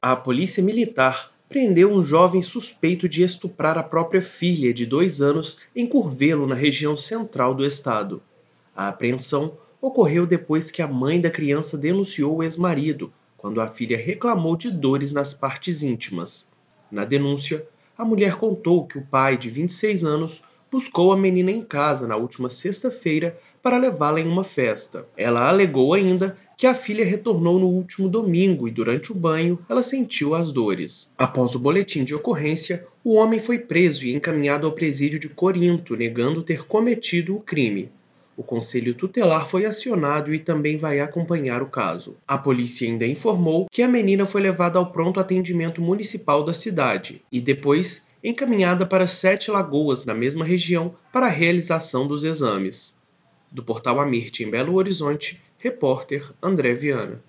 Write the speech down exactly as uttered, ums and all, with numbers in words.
A polícia militar prendeu um jovem suspeito de estuprar a própria filha de dois anos em Curvelo, na região central do estado. A apreensão ocorreu depois que a mãe da criança denunciou o ex-marido, quando a filha reclamou de dores nas partes íntimas. Na denúncia, a mulher contou que o pai, de vinte e seis anos, buscou a menina em casa na última sexta-feira para levá-la em uma festa. Ela alegou ainda que a filha retornou no último domingo e, durante o banho, ela sentiu as dores. Após o boletim de ocorrência, o homem foi preso e encaminhado ao presídio de Corinto, negando ter cometido o crime. O conselho tutelar foi acionado e também vai acompanhar o caso. A polícia ainda informou que a menina foi levada ao pronto atendimento municipal da cidade e depois encaminhada para Sete Lagoas, na mesma região, para a realização dos exames. Do portal Amirte, em Belo Horizonte, repórter André Viana.